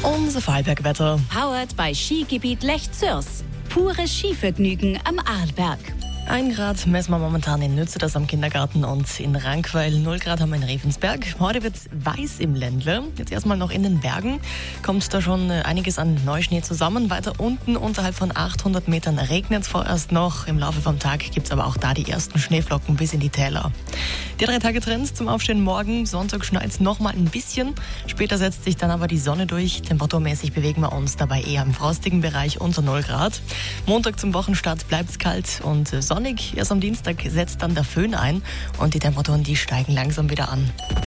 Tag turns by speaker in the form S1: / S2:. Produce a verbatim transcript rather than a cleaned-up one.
S1: Unser Vorarlberg-Wetter.
S2: Powered bei Skigebiet Lech-Zürs. Pures Skivergnügen am Arlberg.
S1: Ein Grad messen wir momentan in Nütze, das am Kindergarten, und in Rankweil. Null Grad haben wir in Ravensberg. Heute wird es weiß im Ländle. Jetzt erstmal noch in den Bergen. Kommt da schon einiges an Neuschnee zusammen. Weiter unten, unterhalb von achthundert Metern, regnet es vorerst noch. Im Laufe vom Tag gibt es aber auch da die ersten Schneeflocken bis in die Täler. Die drei Tage Trends zum Aufstehen morgen. Sonntag schneit es noch mal ein bisschen. Später setzt sich dann aber die Sonne durch. Temperaturmäßig bewegen wir uns dabei eher im frostigen Bereich unter null Grad. Montag zum Wochenstart bleibt es kalt und sonnig. Erst am Dienstag setzt dann der Föhn ein und die Temperaturen, die steigen langsam wieder an.